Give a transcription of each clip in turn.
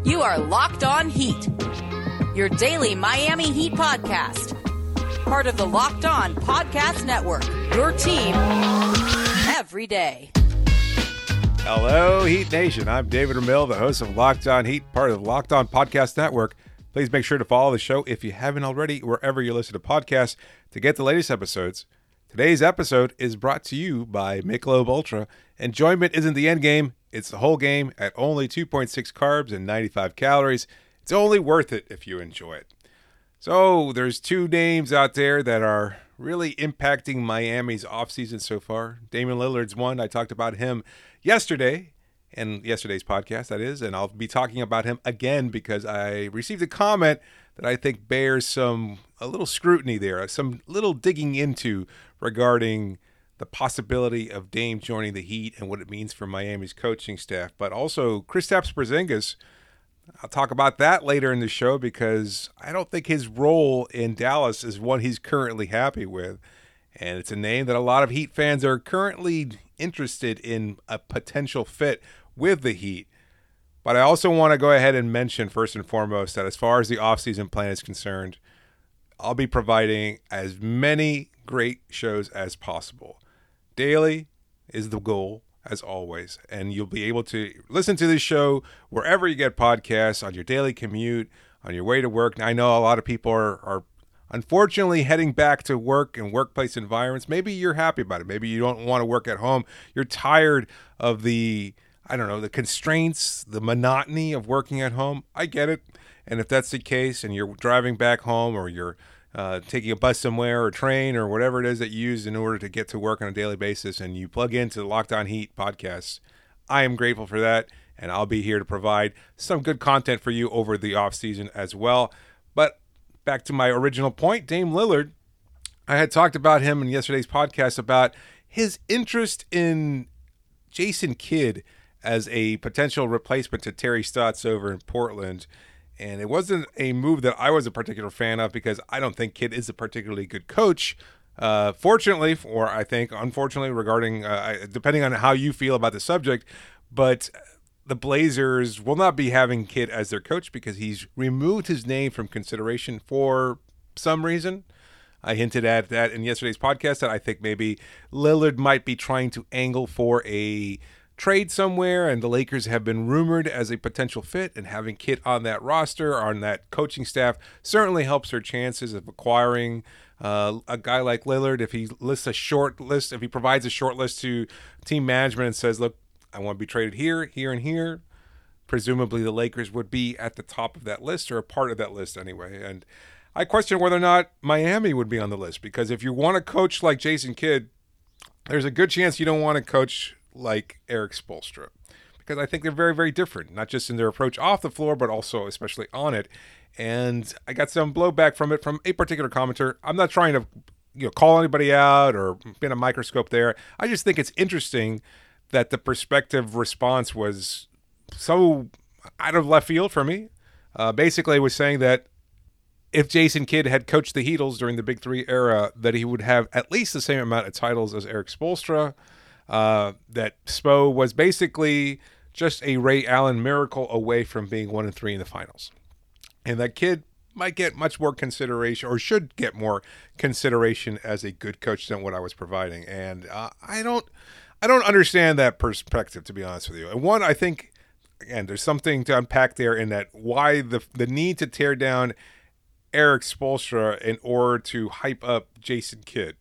You are Locked On Heat, your daily Miami Heat podcast. Part of the Locked On Podcast Network, your team every day. Hello, Heat Nation. I'm David Ramil, the host of Locked On Heat, part of the Locked On Podcast Network. Please make sure to follow the show if you haven't already, wherever you listen to podcasts, to get the latest episodes. Today's episode is brought to you by Michelob Ultra. Enjoyment isn't the end game, it's the whole game at only 2.6 carbs and 95 calories. It's only worth it if you enjoy it. So there's two names out there that are really impacting Miami's offseason so far. Damian Lillard's one. I talked about him yesterday, in yesterday's podcast, that is, and I'll be talking about him again because I received a comment that I think bears a little scrutiny there, some little digging into regarding the possibility of Dame joining the Heat and what it means for Miami's coaching staff. But also Kristaps Porzingis, I'll talk about that later in the show because I don't think his role in Dallas is one he's currently happy with. And it's a name that a lot of Heat fans are currently interested in a potential fit with the Heat. But I also want to go ahead and mention first and foremost that as far as the offseason plan is concerned, I'll be providing as many great shows as possible. Daily is the goal, as always, and you'll be able to listen to this show wherever you get podcasts, on your daily commute, on your way to work. Now, I know a lot of people are unfortunately heading back to work and workplace environments. Maybe you're happy about it. Maybe you don't want to work at home. You're tired of the constraints, the monotony of working at home. I get it. And if that's the case and you're driving back home or you're taking a bus somewhere or train or whatever it is that you use in order to get to work on a daily basis and you plug into the Locked On Heat podcast, I am grateful for that. And I'll be here to provide some good content for you over the offseason as well. But back to my original point, Dame Lillard, I had talked about him in yesterday's podcast about his interest in Jason Kidd as a potential replacement to Terry Stotts over in Portland. And it wasn't a move that I was a particular fan of because I don't think Kidd is a particularly good coach. Fortunately, or I think unfortunately, regarding depending on how you feel about the subject, but the Blazers will not be having Kidd as their coach because he's removed his name from consideration for some reason. I hinted at that in yesterday's podcast that I think maybe Lillard might be trying to angle for a trade somewhere, and the Lakers have been rumored as a potential fit, and having Kidd on that roster, on that coaching staff, certainly helps their chances of acquiring a guy like Lillard. If he lists a short list, if he provides a short list to team management and says, look, I want to be traded here, here, and here, presumably the Lakers would be at the top of that list or a part of that list anyway. And I question whether or not Miami would be on the list because if you want to coach like Jason Kidd, there's a good chance you don't want to coach like Erik Spoelstra, because I think they're very, very different, not just in their approach off the floor, but also especially on it. And I got some blowback from it from a particular commenter. I'm not trying to call anybody out or pin a microscope there. I just think it's interesting that the perspective response was so out of left field for me. Basically, it was saying that if Jason Kidd had coached the Heatles during the Big Three era, that he would have at least the same amount of titles as Erik Spoelstra. That Spo was basically just a Ray Allen miracle away from being 1-3 in the finals. And that Kidd might get much more consideration, or should get more consideration as a good coach than what I was providing. And I don't understand that perspective, to be honest with you. And one, I think, again, there's something to unpack there in that why the need to tear down Erik Spoelstra in order to hype up Jason Kidd.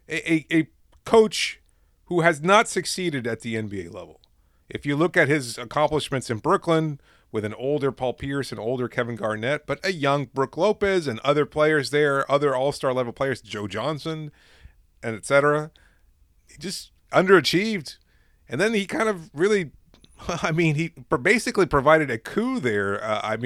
A coach who has not succeeded at the NBA level. If you look at his accomplishments in Brooklyn with an older Paul Pierce and older Kevin Garnett, but a young Brook Lopez and other players there, other all-star level players, Joe Johnson, and et cetera, he just underachieved. And then he kind of really, he basically provided a coup there.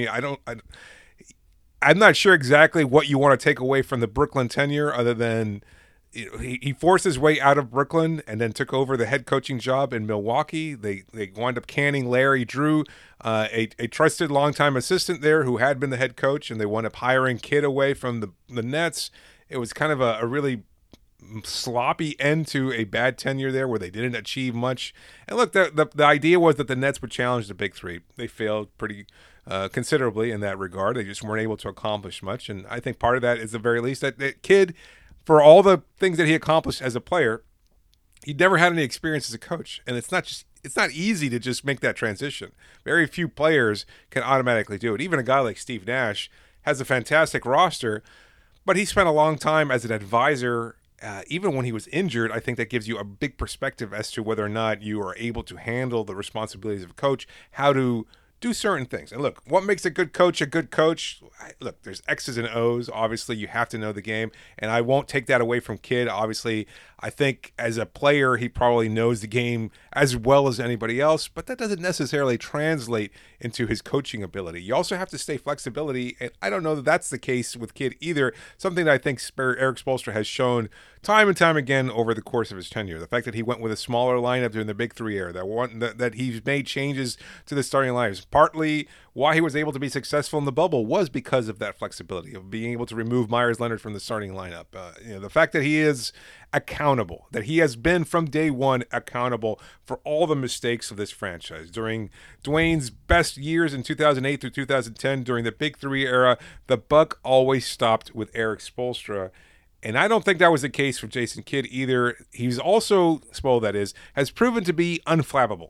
I'm not sure exactly what you want to take away from the Brooklyn tenure other than he forced his way out of Brooklyn and then took over the head coaching job in Milwaukee. They wound up canning Larry Drew, a trusted longtime assistant there who had been the head coach, and they wound up hiring Kidd away from the Nets. It was kind of a really sloppy end to a bad tenure there where they didn't achieve much. And look, the idea was that the Nets would challenge the big three. They failed pretty considerably in that regard. They just weren't able to accomplish much. And I think part of that is the very least that Kidd, for all the things that he accomplished as a player, he never had any experience as a coach. And it's not easy to just make that transition. Very few players can automatically do it. Even a guy like Steve Nash has a fantastic roster, but he spent a long time as an advisor. Even when he was injured, I think that gives you a big perspective as to whether or not you are able to handle the responsibilities of a coach, how to do certain things. And look, what makes a good coach a good coach? Look, there's X's and O's. Obviously, you have to know the game, and I won't take that away from Kidd. Obviously, I think as a player, he probably knows the game as well as anybody else, but that doesn't necessarily translate into his coaching ability. You also have to stay flexibility, and I don't know that that's the case with Kidd either, something that I think Erik Spoelstra has shown time and time again over the course of his tenure. The fact that he went with a smaller lineup during the Big Three era, that he's made changes to the starting lineups. Partly why he was able to be successful in the bubble was because of that flexibility of being able to remove Myers Leonard from the starting lineup. The fact that he is accountable, that he has been from day one accountable for all the mistakes of this franchise. During Dwayne's best years in 2008 through 2010, during the Big Three era, the buck always stopped with Erik Spoelstra. And I don't think that was the case for Jason Kidd either. He's also, Spo that is, has proven to be unflappable.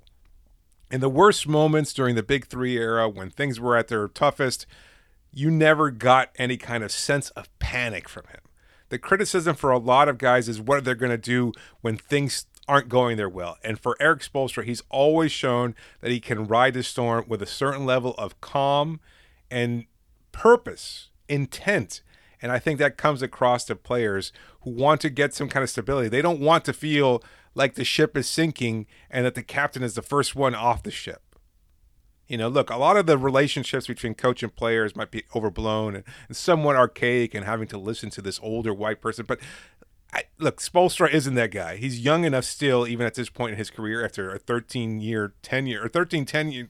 In the worst moments during the Big Three era, when things were at their toughest, you never got any kind of sense of panic from him. The criticism for a lot of guys is what they're going to do when things aren't going their well. And for Erik Spoelstra, he's always shown that he can ride the storm with a certain level of calm and purpose, intent. And I think that comes across to players who want to get some kind of stability. They don't want to feel like the ship is sinking and that the captain is the first one off the ship. Look, a lot of the relationships between coach and players might be overblown and somewhat archaic and having to listen to this older white person. But look, Spoelstra isn't that guy. He's young enough still, even at this point in his career, after a 13-year tenure, or 13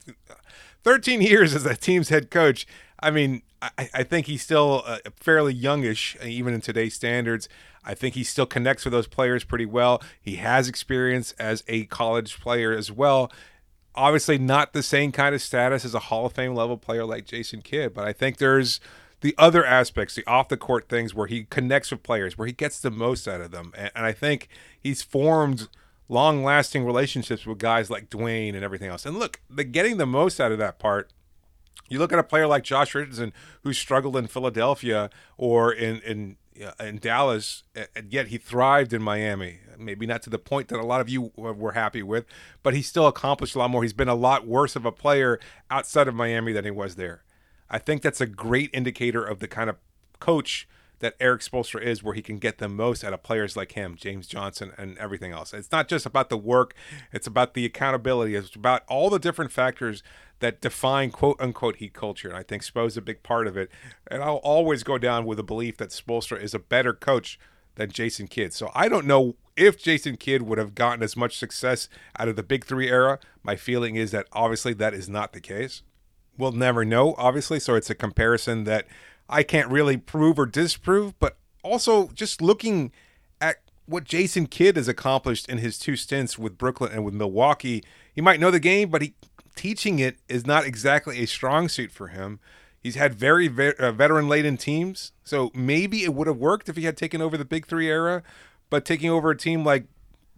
years as a team's head coach. I mean, I think he's still fairly youngish, even in today's standards. I think he still connects with those players pretty well. He has experience as a college player as well. Obviously not the same kind of status as a Hall of Fame level player like Jason Kidd, but I think there's the other aspects, the off-the-court things where he connects with players, where he gets the most out of them. And I think he's formed long-lasting relationships with guys like Dwayne and everything else. And look, getting the most out of that part, you look at a player like Josh Richardson who struggled in Philadelphia or in Dallas, and yet he thrived in Miami. Maybe not to the point that a lot of you were happy with, but he still accomplished a lot more. He's been a lot worse of a player outside of Miami than he was there. I think that's a great indicator of the kind of coach that Erik Spoelstra is, where he can get the most out of players like him, James Johnson, and everything else. It's not just about the work. It's about the accountability. It's about all the different factors that define quote-unquote Heat culture. And I think Spo is a big part of it. And I'll always go down with the belief that Spoelstra is a better coach than Jason Kidd. So I don't know if Jason Kidd would have gotten as much success out of the Big Three era. My feeling is that obviously that is not the case. We'll never know, obviously. So it's a comparison that I can't really prove or disprove. But also just looking at what Jason Kidd has accomplished in his two stints with Brooklyn and with Milwaukee, he might know the game, but teaching it is not exactly a strong suit for him. He's had very veteran-laden teams, so maybe it would have worked if he had taken over the Big Three era. But taking over a team like,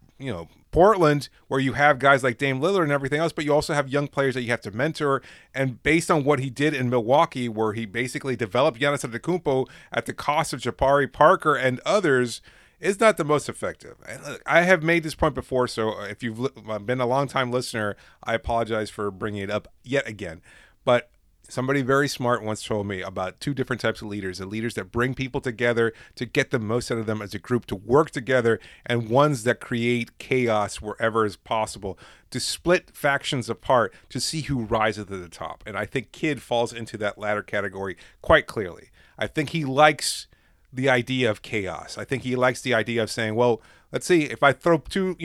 Portland, where you have guys like Dame Lillard and everything else, but you also have young players that you have to mentor. And based on what he did in Milwaukee, where he basically developed Giannis Antetokounmpo at the cost of Jabari Parker and others, is not the most effective. I have made this point before, so if you've been a long-time listener, I apologize for bringing it up yet again. But somebody very smart once told me about two different types of leaders: the leaders that bring people together to get the most out of them as a group, to work together, and ones that create chaos wherever is possible, to split factions apart, to see who rises to the top. And I think Kidd falls into that latter category quite clearly. I think he likes the idea of chaos. I think he likes the idea of saying, well, let's see, if I throw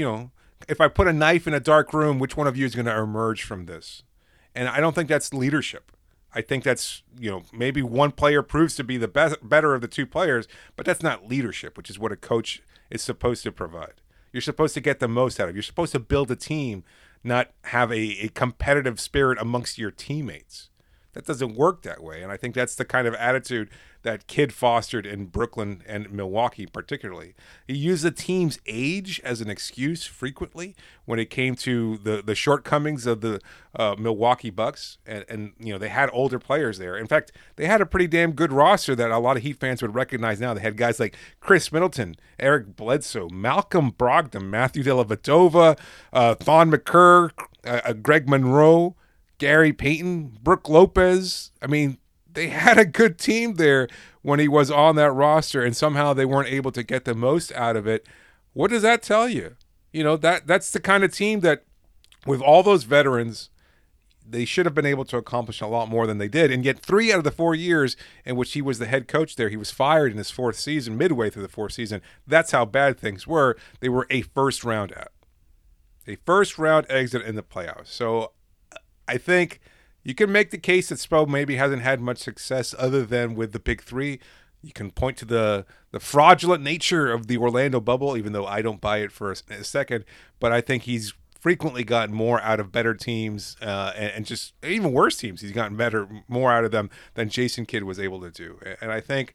if I put a knife in a dark room, which one of you is going to emerge from this? And I don't think that's leadership. I think that's, maybe one player proves to be the better of the two players, but that's not leadership, which is what a coach is supposed to provide. You're supposed to get the most out of it. You're supposed to build a team, not have a competitive spirit amongst your teammates. That doesn't work that way. And I think that's the kind of attitude that Kidd fostered in Brooklyn and Milwaukee particularly. He used the team's age as an excuse frequently when it came to the shortcomings of the Milwaukee Bucks. And they had older players there. In fact, they had a pretty damn good roster that a lot of Heat fans would recognize now. They had guys like Chris Middleton, Eric Bledsoe, Malcolm Brogdon, Matthew Dellavedova, Thon McCurr, Greg Monroe, Gary Payton, Brook Lopez. I mean, they had a good team there when he was on that roster, and somehow they weren't able to get the most out of it. What does that tell you? That's the kind of team that, with all those veterans, they should have been able to accomplish a lot more than they did. And yet 3 out of the 4 years in which he was the head coach there, he was fired in his 4th season, midway through the 4th season. That's how bad things were. They were a first-round out. A first-round exit in the playoffs. So I think you can make the case that Spo maybe hasn't had much success other than with the big three. You can point to the fraudulent nature of the Orlando bubble, even though I don't buy it for a second. But I think he's frequently gotten more out of better teams and just even worse teams. He's gotten more out of them than Jason Kidd was able to do. And I think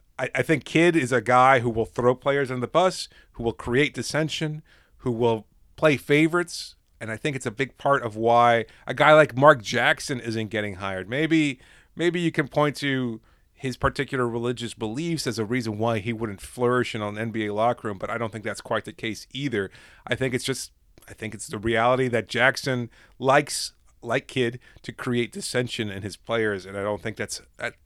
Kidd is a guy who will throw players on the bus, who will create dissension, who will play favorites. And I think it's a big part of why a guy like Mark Jackson isn't getting hired. Maybe you can point to his particular religious beliefs as a reason why he wouldn't flourish in an NBA locker room, but I don't think that's quite the case either. I think it's the reality that Jackson likes, like Kidd, to create dissension in his players, and I don't think that's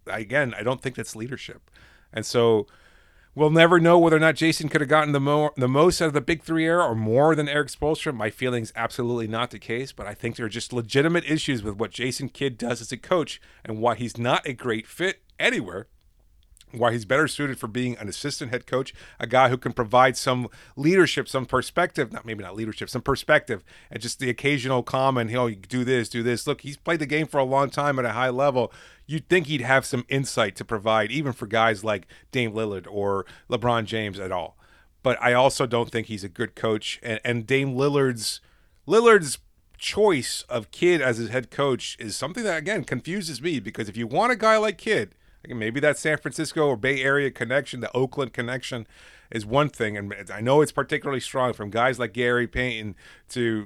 leadership. And so we'll never know whether or not Jason could have gotten the most out of the big three era or more than Eric Spoelstra. My feeling's absolutely not the case, but I think there are just legitimate issues with what Jason Kidd does as a coach and why he's not a great fit anywhere, why he's better suited for being an assistant head coach, a guy who can provide some leadership, some perspective, some perspective, and just the occasional comment, you do this. Look, he's played the game for a long time at a high level. You'd think he'd have some insight to provide, even for guys like Dame Lillard or LeBron James at all. But I also don't think he's a good coach. And Dame Lillard's choice of Kidd as his head coach is something that, again, confuses me, because if you want a guy like Kidd, maybe that San Francisco or Bay Area connection, the Oakland connection is one thing. And I know it's particularly strong from guys like Gary Payton to,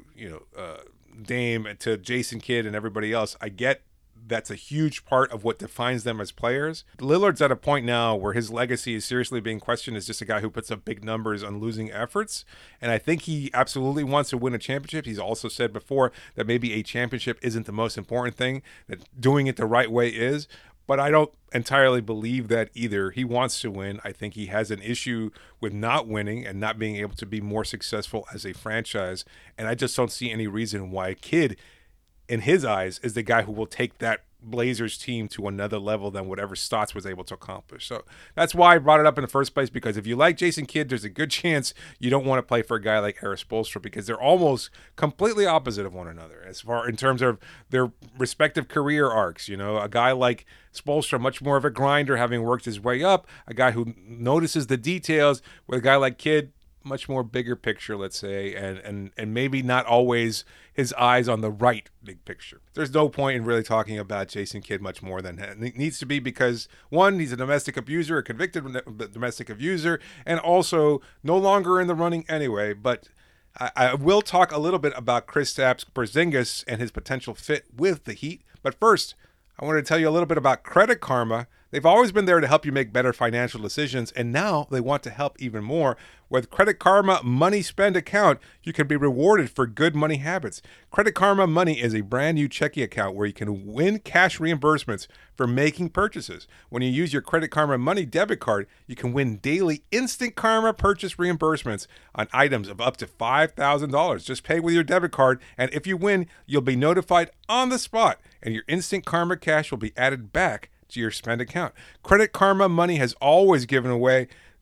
Dame to Jason Kidd and everybody else. I get that's a huge part of what defines them as players. Lillard's at a point now where his legacy is seriously being questioned as just a guy who puts up big numbers on losing efforts. And I think he absolutely wants to win a championship. He's also said before that maybe a championship isn't the most important thing, that doing it the right way is. But I don't entirely believe that either. He wants to win. I think he has an issue with not winning and not being able to be more successful as a franchise. And I just don't see any reason why Kidd, in his eyes, is the guy who will take that Blazers team to another level than whatever Stotts was able to accomplish. So that's why I brought it up in the first place, because if you like Jason Kidd, there's a good chance you don't want to play for a guy like Eric Spoelstra, because they're almost completely opposite of one another as far in terms of their respective career arcs. A guy like Spoelstra, much more of a grinder, having worked his way up, a guy who notices the details, with a guy like Kidd, much more bigger picture, let's say, and maybe not always his eyes on the right big picture. There's no point in really talking about Jason Kidd much more than it needs to be, because one, he's a domestic abuser, a convicted domestic abuser, and also no longer in the running anyway. But I will talk a little bit about Kristaps Porzingis and his potential fit with the Heat. But first, I want to tell you a little bit about Credit Karma. They've always been there to help you make better financial decisions, and now they want to help even more. With Credit Karma Money Spend account, you can be rewarded for good money habits. Credit Karma Money is a brand new checking account where you can win cash reimbursements for making purchases. When you use your Credit Karma Money debit card, you can win daily Instant Karma purchase reimbursements on items of up to $5,000. Just pay with your debit card, and if you win, you'll be notified on the spot, and your Instant Karma cash will be added back to your spend account. Credit Karma Money has always given away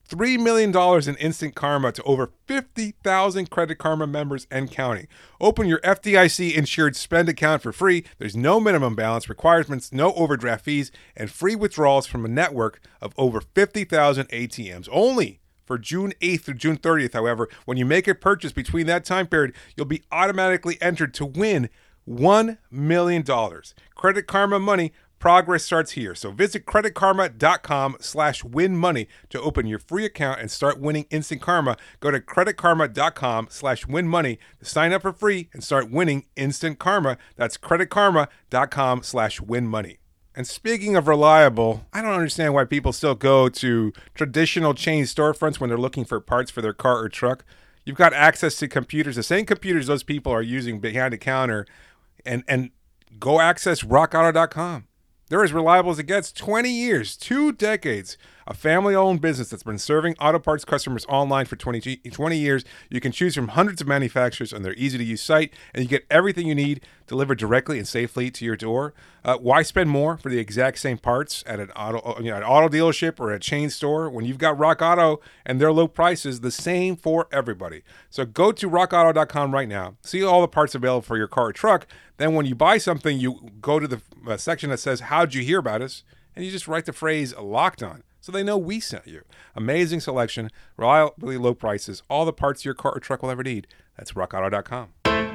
$3 million in Instant Karma to over 50,000 Credit Karma members and counting. Open your FDIC-insured spend account for free. There's no minimum balance requirements, no overdraft fees, and free withdrawals from a network of over 50,000 ATMs. Only for June 8th through June 30th, however. When you make a purchase between that time period, you'll be automatically entered to win $1 million. Credit Karma Money. Progress starts here. So visit creditkarma.com/winmoney to open your free account and start winning Instant Karma. Go to creditkarma.com/winmoney to sign up for free and start winning Instant Karma. That's creditkarma.com/winmoney. And speaking of reliable, I don't understand why people still go to traditional chain storefronts when they're looking for parts for their car or truck. You've got access to computers, the same computers those people are using behind the counter, and go access rockauto.com. They're as reliable as it gets. 20 years, 2 decades. A family-owned business that's been serving auto parts customers online for 20 years. You can choose from hundreds of manufacturers on their easy-to-use site, and you get everything you need delivered directly and safely to your door. Why spend more for the exact same parts at an auto dealership or a chain store when you've got Rock Auto and their low prices, the same for everybody? So go to rockauto.com right now. See all the parts available for your car or truck. Then when you buy something, you go to the section that says, "How'd you hear about us?" and you just write the phrase "Locked On," so they know we sent you. Amazing selection, reliably low prices, all the parts your car or truck will ever need. That's rockauto.com.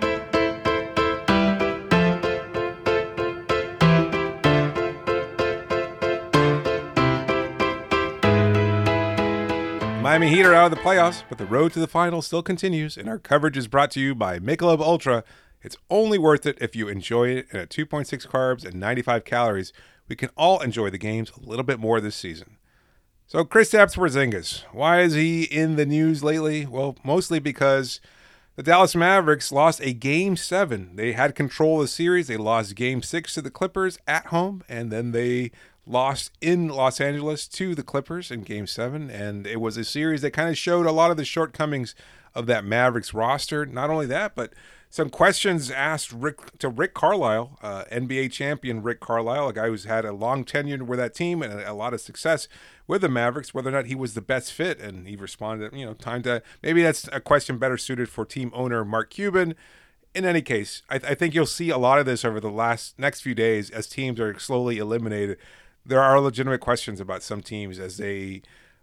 Miami Heat are out of the playoffs, but the road to the finals still continues, and our coverage is brought to you by Michelob Ultra. It's only worth it if you enjoy it, and at 2.6 carbs and 95 calories, we can all enjoy the games a little bit more this season. So Kristaps Porzingis, why is he in the news lately? Well, mostly because the Dallas Mavericks lost a Game 7. They had control of the series. They lost Game 6 to the Clippers at home, and then they lost in Los Angeles to the Clippers in Game 7. And it was a series that kind of showed a lot of the shortcomings of that Mavericks roster. Not only that, but some questions asked to Rick Carlisle, NBA champion Rick Carlisle, a guy who's had a long tenure with that team and a lot of success with the Mavericks, whether or not he was the best fit. And he responded, maybe that's a question better suited for team owner Mark Cuban. In any case, I think you'll see a lot of this over the next few days as teams are slowly eliminated. There are legitimate questions about some teams as they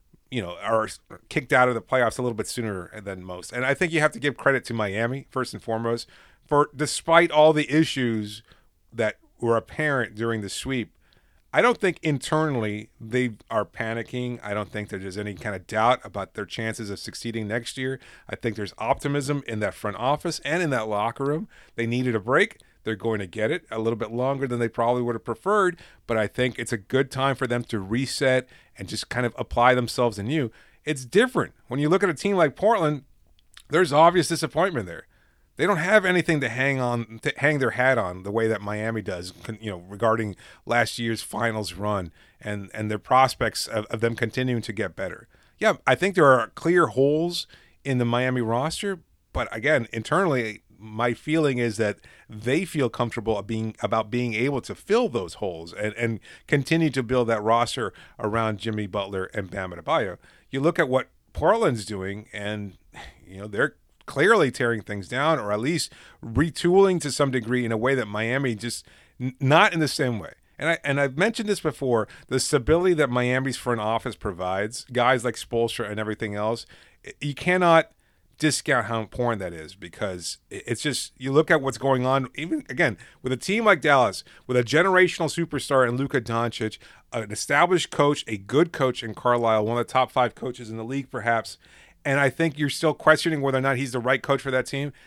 are kicked out of the playoffs a little bit sooner than most. And I think you have to give credit to Miami, first and foremost, for despite all the issues that were apparent during the sweep, I don't think internally they are panicking. I don't think there's any kind of doubt about their chances of succeeding next year. I think there's optimism in that front office and in that locker room. They needed a break. They're going to get it a little bit longer than they probably would have preferred, but I think it's a good time for them to reset and just kind of apply themselves anew. It's different. When you look at a team like Portland, there's obvious disappointment there. They don't have anything to hang their hat on the way that Miami does, regarding last year's finals run and their prospects of them continuing to get better. Yeah, I think there are clear holes in the Miami roster, but again, internally, my feeling is that they feel comfortable about being able to fill those holes and continue to build that roster around Jimmy Butler and Bam Adebayo. You look at what Portland's doing, and they're clearly tearing things down, or at least retooling to some degree in a way that Miami just not in the same way. And I've mentioned this before, the stability that Miami's front office provides, guys like Spoelstra and everything else, you cannot discount how important that is, because it's just, you look at what's going on, even again, with a team like Dallas, with a generational superstar in Luka Doncic, an established coach, a good coach in Carlisle, one of the top 5 coaches in the league perhaps, and I think you're still questioning whether or not he's the right coach for that team.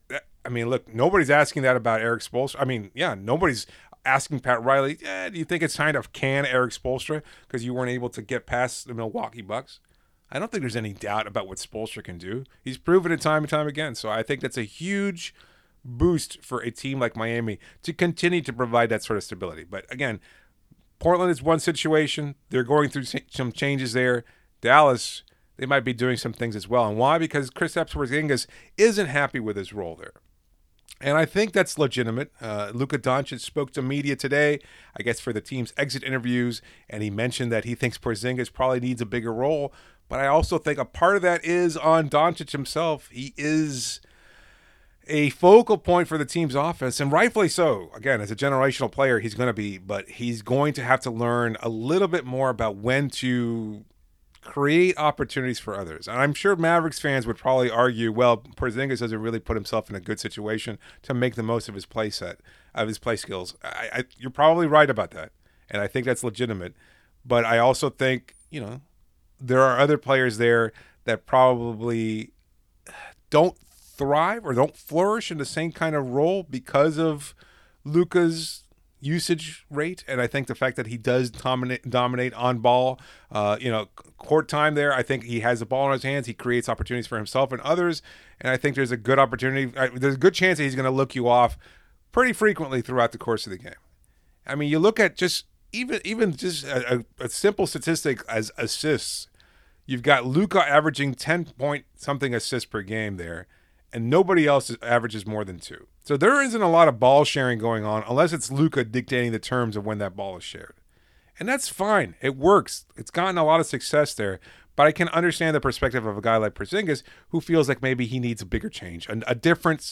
Look, nobody's asking that about Eric Spoelstra. Nobody's asking Pat Riley, do you think it's time to can Eric Spoelstra because you weren't able to get past the Milwaukee Bucks? I don't think there's any doubt about what Spoelstra can do. He's proven it time and time again. So I think that's a huge boost for a team like Miami to continue to provide that sort of stability. But again, Portland is one situation. They're going through some changes there. Dallas, they might be doing some things as well. And why? Because Kristaps Porzingis isn't happy with his role there. And I think that's legitimate. Luka Doncic spoke to media today, I guess for the team's exit interviews, and he mentioned that he thinks Porzingis probably needs a bigger role. But I also think a part of that is on Doncic himself. He is a focal point for the team's offense, and rightfully so. Again, as a generational player, he's going to be, but he's going to have to learn a little bit more about when to create opportunities for others. And I'm sure Mavericks fans would probably argue, well, Porzingis doesn't really put himself in a good situation to make the most of his play set, of his play skills. You're probably right about that, and I think that's legitimate. But I also think, there are other players there that probably don't thrive or don't flourish in the same kind of role because of Luka's usage rate. And I think the fact that he does dominate on ball, court time there, I think he has the ball in his hands. He creates opportunities for himself and others. And I think there's a good opportunity. There's a good chance that he's going to look you off pretty frequently throughout the course of the game. I mean, you look at just even just a simple statistic as assists. You've got Luka averaging 10-point-something assists per game there, and nobody else averages more than 2. So there isn't a lot of ball sharing going on unless it's Luka dictating the terms of when that ball is shared. And that's fine. It works. It's gotten a lot of success there. But I can understand the perspective of a guy like Porzingis who feels like maybe he needs a bigger change, a different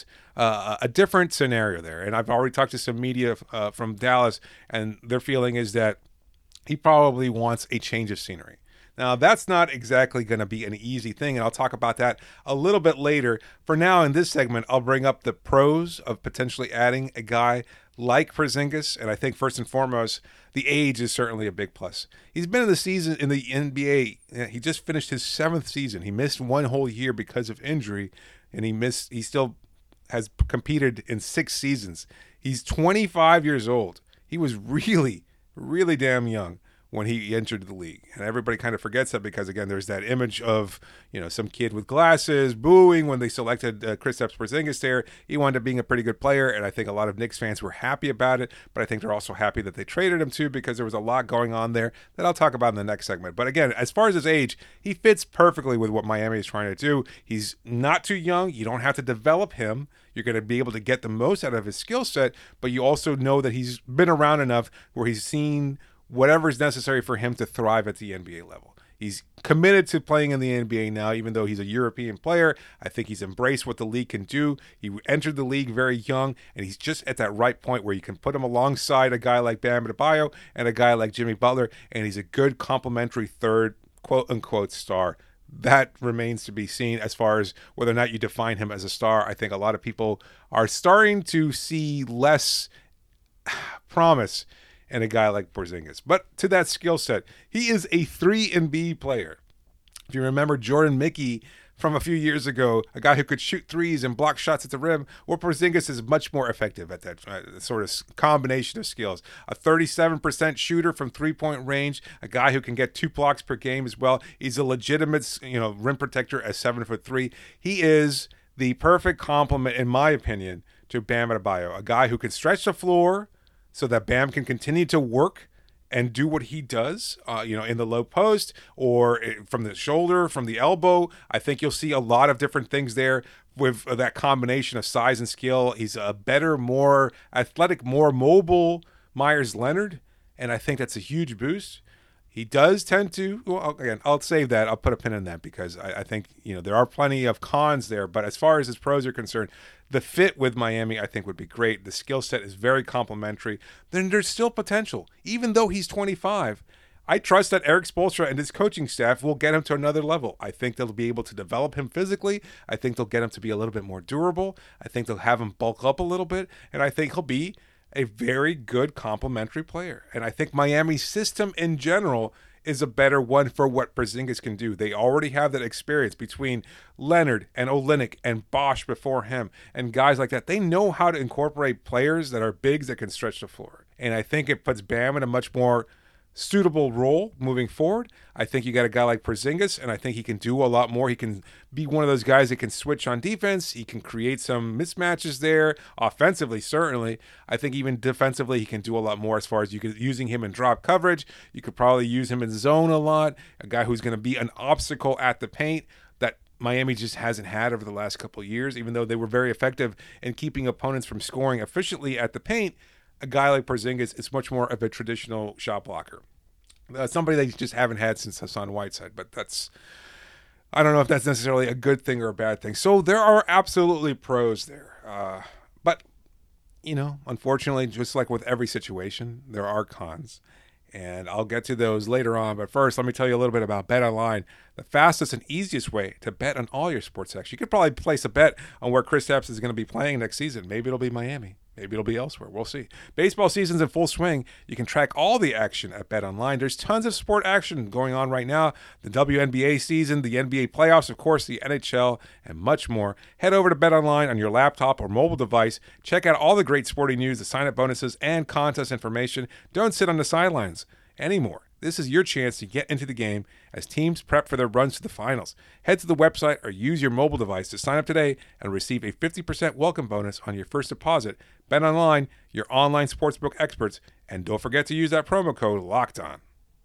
scenario there. And I've already talked to some media from Dallas, and their feeling is that he probably wants a change of scenery. Now, that's not exactly going to be an easy thing, and I'll talk about that a little bit later. For now, in this segment, I'll bring up the pros of potentially adding a guy like Porzingis, and I think first and foremost, the age is certainly a big plus. He's been in the season in the NBA. He just finished his 7th season. He missed 1 whole year because of injury, and he still has competed in 6 seasons. He's 25 years old. He was really, really damn young when he entered the league. And everybody kind of forgets that because, again, there's that image of, some kid with glasses booing when they selected Kristaps Porzingis there. He wound up being a pretty good player, and I think a lot of Knicks fans were happy about it, but I think they're also happy that they traded him too because there was a lot going on there that I'll talk about in the next segment. But again, as far as his age, he fits perfectly with what Miami is trying to do. He's not too young. You don't have to develop him. You're going to be able to get the most out of his skill set, but you also know that he's been around enough where he's seen whatever is necessary for him to thrive at the NBA level. He's committed to playing in the NBA now, even though he's a European player. I think he's embraced what the league can do. He entered the league very young, and he's just at that right point where you can put him alongside a guy like Bam Adebayo and a guy like Jimmy Butler, and he's a good complementary third, quote-unquote, star. That remains to be seen as far as whether or not you define him as a star. I think a lot of people are starting to see less promise and a guy like Porzingis. But to that skill set, he is a 3-and-B player. If you remember Jordan Mickey from a few years ago, a guy who could shoot threes and block shots at the rim, well, Porzingis is much more effective at that sort of combination of skills. A 37% shooter from three-point range, a guy who can get 2 blocks per game as well. He's a legitimate, rim protector at 7'3". He is the perfect complement, in my opinion, to Bam Adebayo, a guy who can stretch the floor so that Bam can continue to work and do what he does, in the low post or from the shoulder, from the elbow. I think you'll see a lot of different things there with that combination of size and skill. He's a better, more athletic, more mobile Myers Leonard, and I think that's a huge boost. He does tend to, again, I'll save that. I'll put a pin in that because I think, there are plenty of cons there. But as far as his pros are concerned, the fit with Miami, I think, would be great. The skill set is very complementary. Then there's still potential. Even though he's 25, I trust that Eric Spoelstra and his coaching staff will get him to another level. I think they'll be able to develop him physically. I think they'll get him to be a little bit more durable. I think they'll have him bulk up a little bit. And I think he'll be a very good complementary player. And I think Miami's system in general is a better one for what Porzingis can do. They already have that experience between Leonard and Olynyk and Bosch before him and guys like that. They know how to incorporate players that are bigs that can stretch the floor. And I think it puts Bam in a much more suitable role moving forward. I think you got a guy like Porzingis, and I think he can do a lot more. He can be one of those guys that can switch on defense. He can create some mismatches there. Offensively, certainly. I think even defensively, he can do a lot more as far as using him in drop coverage. You could probably use him in zone a lot. A guy who's going to be an obstacle at the paint that Miami just hasn't had over the last couple of years, even though they were very effective in keeping opponents from scoring efficiently at the paint. A guy like Porzingis is much more of a traditional shot blocker. Somebody they just haven't had since Hassan Whiteside, but that's I don't know if that's necessarily a good thing or a bad thing. So there are absolutely pros there. But, unfortunately, just like with every situation, there are cons. And I'll get to those later on. But first, let me tell you a little bit about BetOnline, the fastest and easiest way to bet on all your sports action. You could probably place a bet on where Kristaps is going to be playing next season. Maybe it'll be Miami. Maybe it'll be elsewhere. We'll see. Baseball season's in full swing. You can track all the action at BetOnline. There's tons of sport action going on right now. The WNBA season, the NBA playoffs, of course, the NHL, and much more. Head over to BetOnline on your laptop or mobile device. Check out all the great sporting news, the sign-up bonuses, and contest information. Don't sit on the sidelines anymore. This is your chance to get into the game as teams prep for their runs to the finals. Head to the website or use your mobile device to sign up today and receive a 50% welcome bonus on your first deposit. BetOnline, your online sportsbook experts, and don't forget to use that promo code LOCKEDON.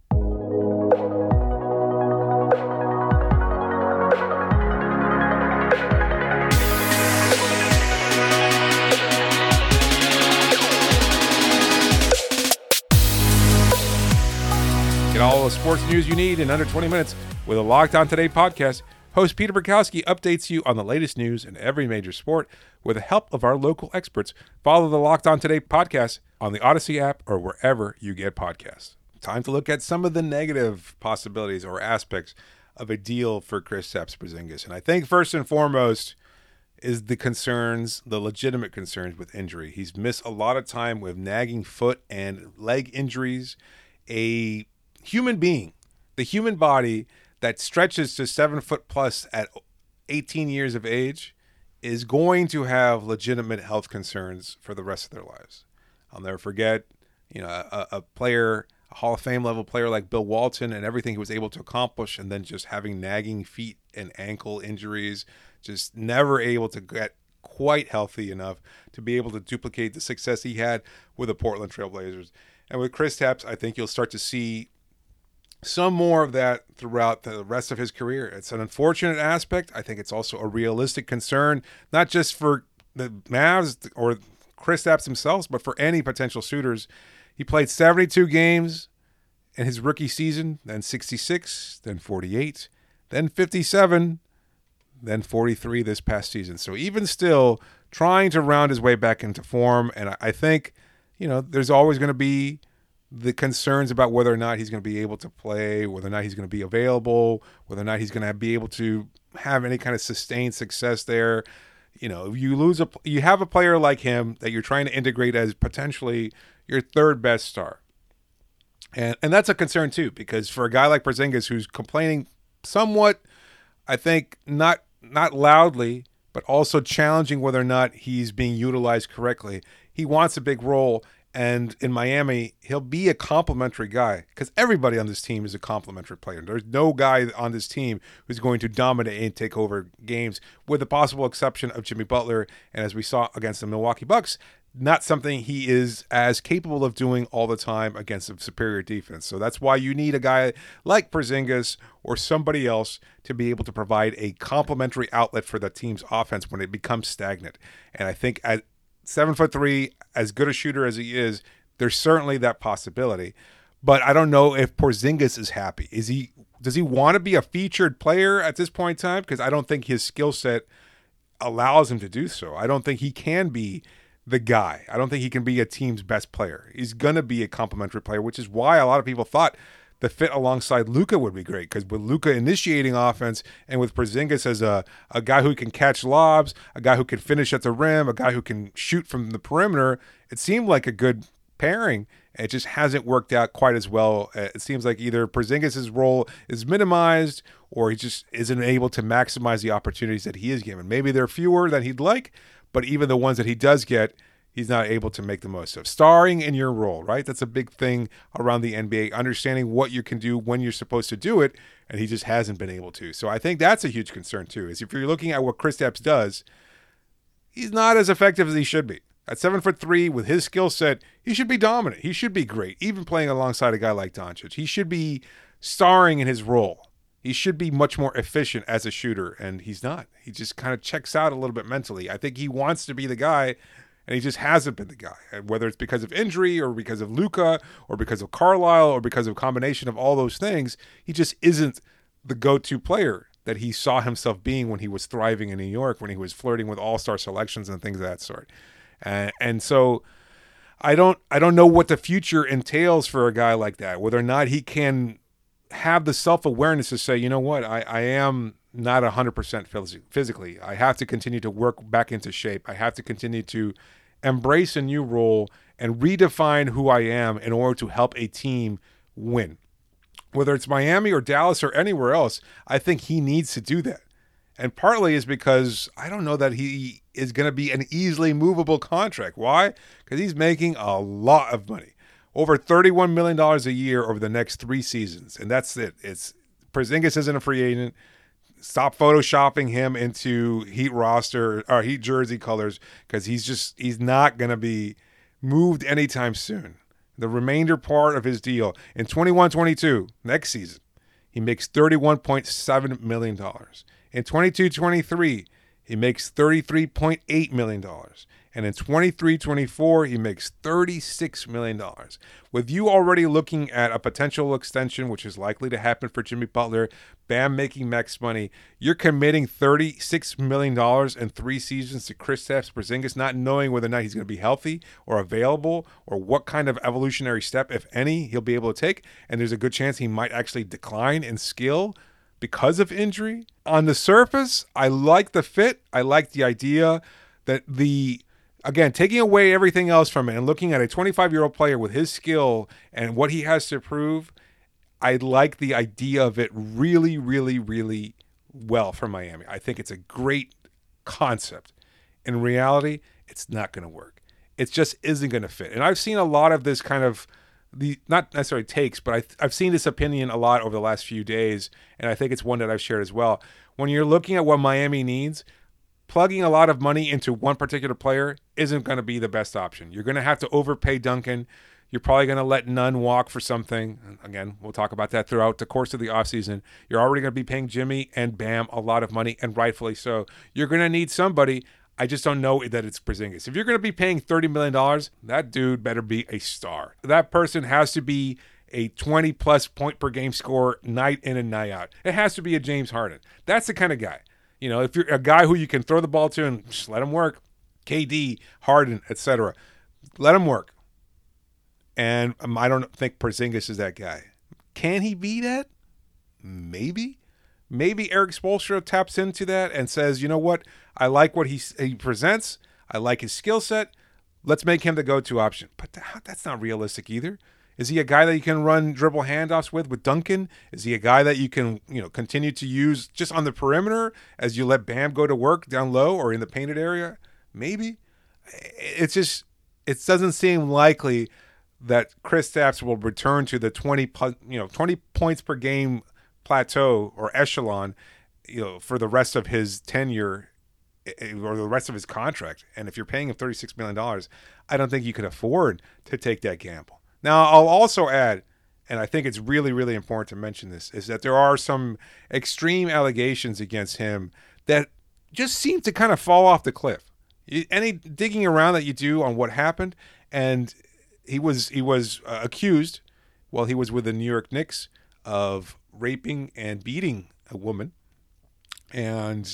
Get all the sports news you need in under 20 minutes with a Locked On Today podcast. Host Peter Bukowski updates you on the latest news in every major sport with the help of our local experts. Follow the Locked On Today podcast on the Odyssey app or wherever you get podcasts. Time to look at some of the negative possibilities or aspects of a deal for Kristaps Porzingis. And I think first and foremost is the legitimate concerns with injury. He's missed a lot of time with nagging foot and leg injuries. A human being, the human body that stretches to 7 foot plus at 18 years of age is going to have legitimate health concerns for the rest of their lives. I'll never forget, a player, a Hall of Fame level player like Bill Walton and everything he was able to accomplish, and then just having nagging feet and ankle injuries, just never able to get quite healthy enough to be able to duplicate the success he had with the Portland Trail Blazers. And with Kristaps, I think you'll start to see some more of that throughout the rest of his career. It's an unfortunate aspect. I think it's also a realistic concern, not just for the Mavs or Kristaps themselves, but for any potential suitors. He played 72 games in his rookie season, then 66, then 48, then 57, then 43 this past season. So even still trying to round his way back into form. And I think, there's always going to be the concerns about whether or not he's going to be able to play, whether or not he's going to be available, whether or not he's going to be able to have any kind of sustained success there. If you have a player like him that you're trying to integrate as potentially your third best star. And that's a concern too, because for a guy like Porzingis who's complaining somewhat, I think not loudly, but also challenging whether or not he's being utilized correctly. He wants a big role. And in Miami, he'll be a complimentary guy because everybody on this team is a complimentary player. There's no guy on this team who's going to dominate and take over games, with the possible exception of Jimmy Butler. And as we saw against the Milwaukee Bucks, not something he is as capable of doing all the time against a superior defense. So that's why you need a guy like Porzingis or somebody else to be able to provide a complementary outlet for the team's offense when it becomes stagnant. And I think at 7'3", as good a shooter as he is, there's certainly that possibility. But I don't know if Porzingis is happy. Does he want to be a featured player at this point in time? Because I don't think his skill set allows him to do so. I don't think he can be the guy. I don't think he can be a team's best player. He's going to be a complimentary player, which is why a lot of people thought the fit alongside Luka would be great, because with Luka initiating offense and with Porzingis as a guy who can catch lobs, a guy who can finish at the rim, a guy who can shoot from the perimeter, it seemed like a good pairing. It just hasn't worked out quite as well. It seems like either Porzingis' role is minimized or he just isn't able to maximize the opportunities that he is given. Maybe they're fewer than he'd like, but even the ones that he does get, he's not able to make the most of. Starring in your role, right? That's a big thing around the NBA, understanding what you can do when you're supposed to do it, and he just hasn't been able to. So I think that's a huge concern too, is if you're looking at what Kristaps does, he's not as effective as he should be. At 7'3", with his skill set, he should be dominant. He should be great, even playing alongside a guy like Doncic. He should be starring in his role. He should be much more efficient as a shooter, and he's not. He just kind of checks out a little bit mentally. I think he wants to be the guy, and he just hasn't been the guy. And whether it's because of injury or because of Luka or because of Carlisle or because of a combination of all those things, he just isn't the go-to player that he saw himself being when he was thriving in New York, when he was flirting with all-star selections and things of that sort. And so I don't know what the future entails for a guy like that, whether or not he can have the self-awareness to say, you know what, I am not 100% physically. I have to continue to work back into shape. I have to continue to embrace a new role and redefine who I am in order to help a team win. Whether it's Miami or Dallas or anywhere else, I think he needs to do that. And partly is because I don't know that he is going to be an easily movable contract. Why? Because he's making a lot of money. Over $31 million a year over the next 3 seasons. And that's it. Porzingis isn't a free agent. Stop photoshopping him into Heat roster or Heat jersey colors, because he's not going to be moved anytime soon. The remainder part of his deal in 21-22, next season, he makes $31.7 million. In 22-23, he makes $33.8 million. And in 23-24, he makes $36 million. With you already looking at a potential extension, which is likely to happen for Jimmy Butler, Bam making max money, you're committing $36 million in 3 seasons to Kristaps Porzingis, not knowing whether or not he's going to be healthy or available or what kind of evolutionary step, if any, he'll be able to take. And there's a good chance he might actually decline in skill because of injury. On the surface, I like the fit. I like the idea that again, taking away everything else from it and looking at a 25-year-old player with his skill and what he has to prove, I like the idea of it really, really, really well for Miami. I think it's a great concept. In reality, it's not going to work. It just isn't going to fit. And I've seen a lot of this kind of, not necessarily takes, but I've seen this opinion a lot over the last few days, and I think it's one that I've shared as well. When you're looking at what Miami needs, plugging a lot of money into one particular player isn't going to be the best option. You're going to have to overpay Duncan. You're probably going to let Nunn walk for something. Again, we'll talk about that throughout the course of the offseason. You're already going to be paying Jimmy and Bam a lot of money, and rightfully so. You're going to need somebody. I just don't know that it's Porzingis. If you're going to be paying $30 million, that dude better be a star. That person has to be a 20-plus point per game scorer night in and night out. It has to be a James Harden. That's the kind of guy. You know, if you're a guy who you can throw the ball to and just let him work, KD, Harden, etc., let him work. And I don't think Porzingis is that guy. Can he be that? Maybe. Maybe Eric Spoelstra taps into that and says, you know what? I like what he presents. I like his skill set. Let's make him the go-to option. But that's not realistic either. Is he a guy that you can run dribble handoffs with Duncan? Is he a guy that you can, continue to use just on the perimeter as you let Bam go to work down low or in the painted area? Maybe. It doesn't seem likely that Kristaps will return to the 20 points per game plateau or echelon, for the rest of his tenure or the rest of his contract. And if you're paying him $36 million, I don't think you can afford to take that gamble. Now, I'll also add, and I think it's really, really important to mention this, is that there are some extreme allegations against him that just seem to kind of fall off the cliff. Any digging around that you do on what happened, and he was accused while he was with the New York Knicks of raping and beating a woman, and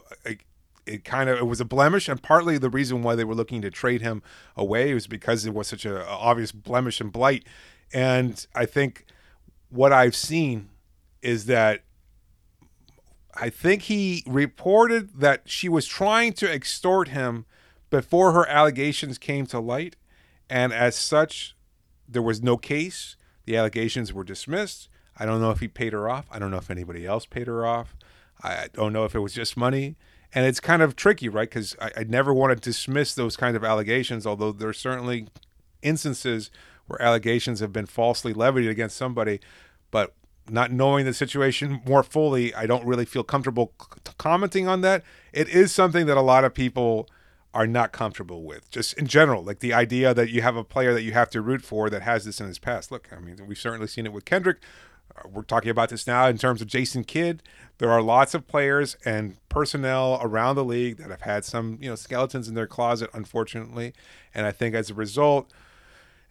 it was a blemish, and partly the reason why they were looking to trade him away was because it was such a obvious blemish and blight. And I think what I've seen is that I think he reported that she was trying to extort him before her allegations came to light, and as such, there was no case. The allegations were dismissed. I don't know if he paid her off. I don't know if anybody else paid her off. I don't know if it was just money. And it's kind of tricky, right? Because I never want to dismiss those kind of allegations, although there's certainly instances where allegations have been falsely levied against somebody. But not knowing the situation more fully, I don't really feel comfortable commenting on that. It is something that a lot of people are not comfortable with, just in general, like the idea that you have a player that you have to root for that has this in his past. Look, I mean, we've certainly seen it with Kendrick. We're talking about this now in terms of Jason Kidd. There are lots of players and personnel around the league that have had some, skeletons in their closet, unfortunately. And I think as a result,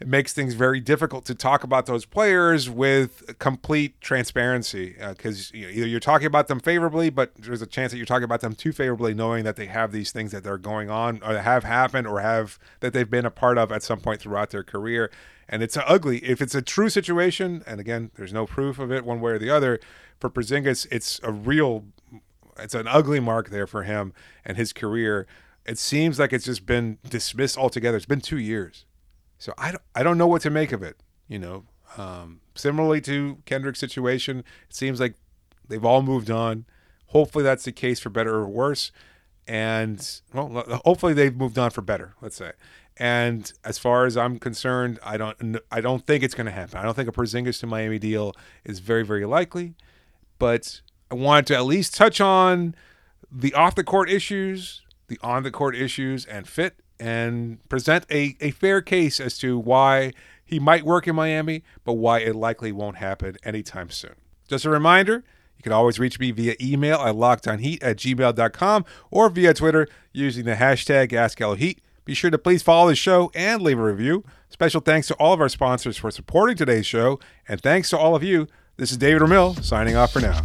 it makes things very difficult to talk about those players with complete transparency, because either you're talking about them favorably, but there's a chance that you're talking about them too favorably, knowing that they have these things that they're going on or have happened or have that they've been a part of at some point throughout their career. And it's ugly. If it's a true situation, and again, there's no proof of it one way or the other, for Porzingis, it's an ugly mark there for him and his career. It seems like it's just been dismissed altogether. It's been 2 years. So I don't know what to make of it. Similarly to Kendrick's situation, it seems like they've all moved on. Hopefully that's the case for better or worse. And hopefully they've moved on for better, let's say. And as far as I'm concerned, I don't think it's going to happen. I don't think a Porzingis to Miami deal is very, very likely. But I wanted to at least touch on the off-the-court issues, the on-the-court issues, and fit, and present a fair case as to why he might work in Miami, but why it likely won't happen anytime soon. Just a reminder, you can always reach me via email at lockedonheat@gmail.com or via Twitter using the hashtag AskLHeat. Be sure to please follow the show and leave a review. Special thanks to all of our sponsors for supporting today's show, and thanks to all of you. This is David Ramil signing off for now.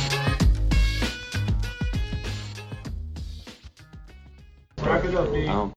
Wrap it up, D.